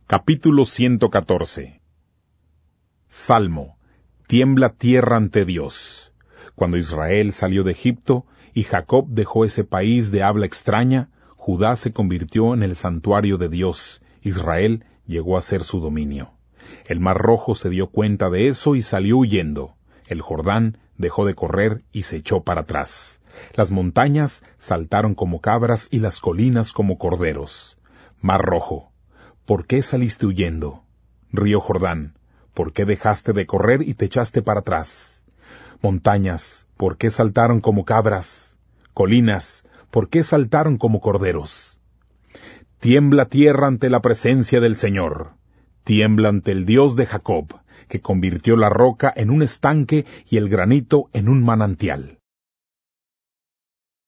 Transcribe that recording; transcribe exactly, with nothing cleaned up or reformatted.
Capítulo ciento catorce. Salmo. Tiembla tierra ante Dios. Cuando Israel salió de Egipto y Jacob dejó ese país de habla extraña, Judá se convirtió en el santuario de Dios. Israel llegó a ser su dominio. El Mar Rojo se dio cuenta de eso y salió huyendo. El Jordán dejó de correr y se echó para atrás. Las montañas saltaron como cabras y las colinas como corderos. Mar Rojo, ¿por qué saliste huyendo? Río Jordán, ¿por qué dejaste de correr y te echaste para atrás? Montañas, ¿por qué saltaron como cabras? Colinas, ¿por qué saltaron como corderos? Tiembla tierra ante la presencia del Señor. Tiembla ante el Dios de Jacob, que convirtió la roca en un estanque y el granito en un manantial.